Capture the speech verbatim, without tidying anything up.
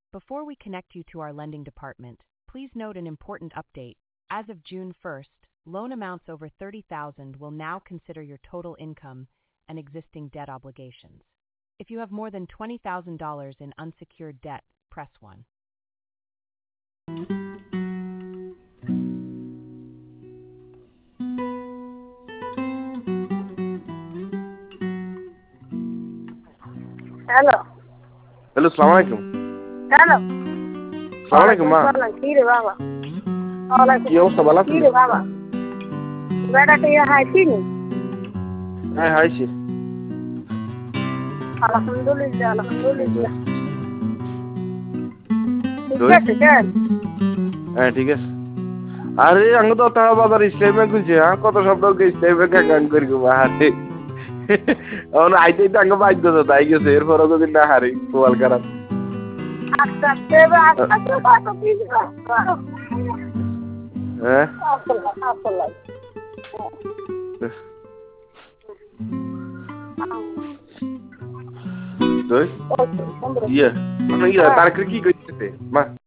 Before we connect you to our lending department, please note an important update. As of June first, loan amounts over thirty thousand dollars will now consider your total income and existing debt obligations. If you have more than twenty thousand dollars in unsecured debt, press one. Hello hello, সালাম আলাইকুম। Hello সালাম আলাইকুম মা। কি রে বাবা? কি অবস্থা, ভালো আছেন? কি রে বাবা, বেটাটা ইয়ে হাইছি নি? হ্যাঁ হাইছি। আলহামদুলিল্লাহ আলহামদুলিল্লাহ। ঠিক দুই? আছে কেন? হ্যাঁ ঠিক আছে। আরে আঙ্গ তো তারা বাজার ইসলাম ব্যাংক হয়েছে, হ্যাঁ কত শব্দ ইসলাম ব্যাংক অ্যাকাউন্ট করি গো আরে এখন আইতে তো আঙ্গ বাধ্য তো তাই গেছে, এরপরও যদি না হারি তোয়াল খারাপ। আস্তে আস্তে আস্তে আস্তে কত কি হ্যাঁ আসলে আসলে দুই ইয়ে মানে ইয়ে তার কি করতেছে মা?